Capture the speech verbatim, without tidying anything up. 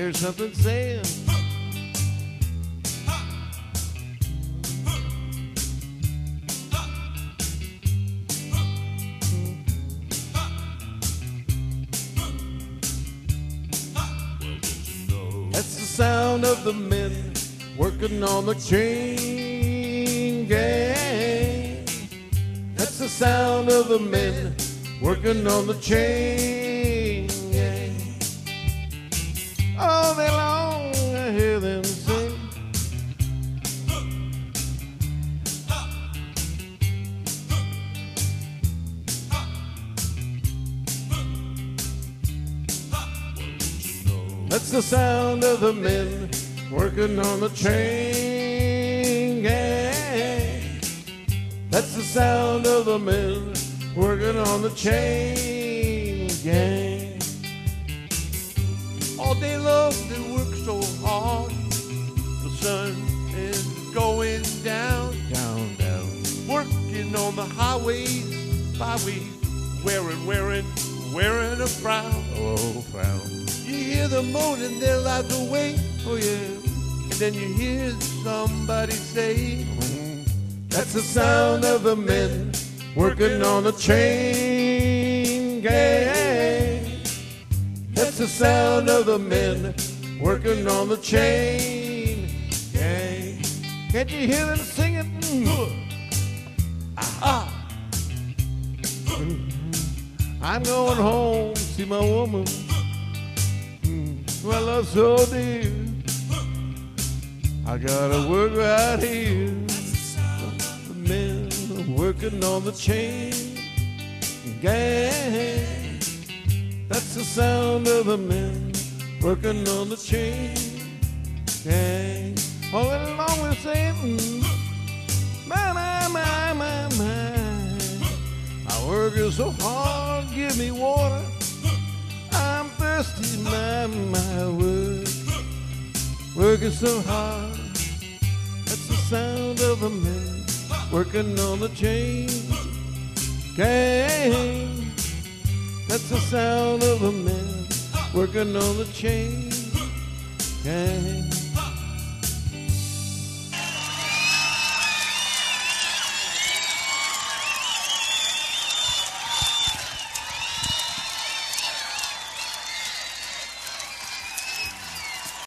hear something saying, that's the sound of the men working on the chain gang. That's the sound of the men working on the chain gang. All day long I hear them sing. That's the sound of the men working on the chain gang. That's the sound of the men working on the chain gang. All day long they work so hard. The sun is going down, Down, down. working on the highways, byways, wearing, wearing, wearing a frown. Oh, frown. You hear them moaning their lives away, oh yeah. And then you hear somebody say, That's the sound of the men working on the chain gang. That's the sound of the men working on the chain gang. Can't you hear them singing? Mm. ah, I'm going home, see my woman. Mm. Well, I so dear. I gotta work right here. The men working on the chain gang. That's the sound of the men working on the chain gang. All along we're saying, mm, my, my, my, my, my. I work is so hard, give me water. I'm thirsty, my, my work. Working so hard. That's the sound of the men working on the chain gang. That's the sound of the men working on the chain gang.